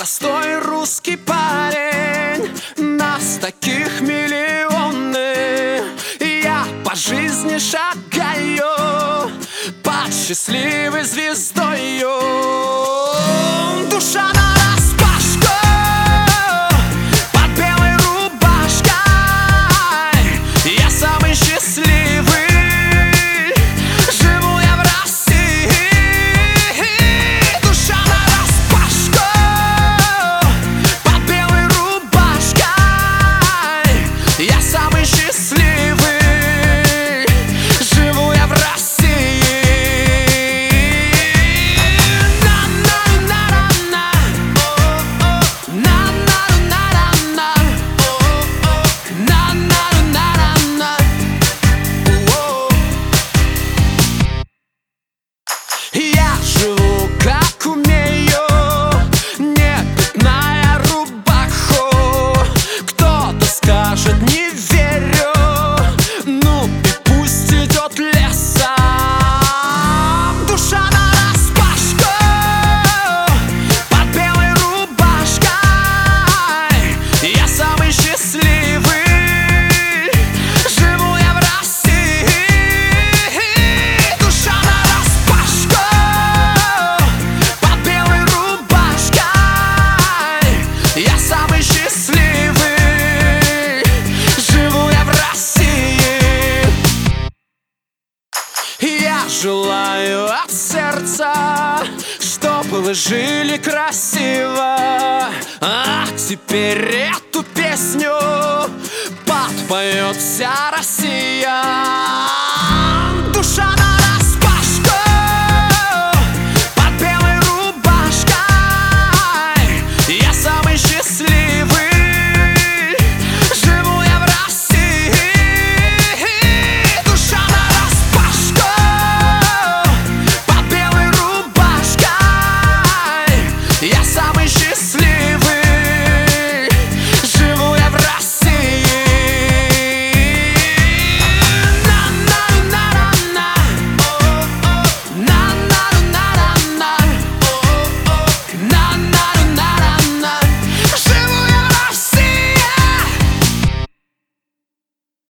простой русский парень, нас таких миллионы. Я по жизни шагаю под счастливой звездою. Душа нараспашку под белой рубашкой. Я самый счастливый, живу я в России. Душа нараспашку под белой рубашкой. Я самый счастливый, живу я в России. Я живу как умею, не пятная рубаху. Кто-то скажет не верю, ну и пусть идет лесом. Душа нараспашку под белой рубашкой. Я самый счастливый, живу я в России. Душа нараспашку под белой рубашкой. Я самый счастливый, живу я в России. Я желаю от сердца, чтобы вы жили красиво. А теперь эту песню подпоет вся Россия.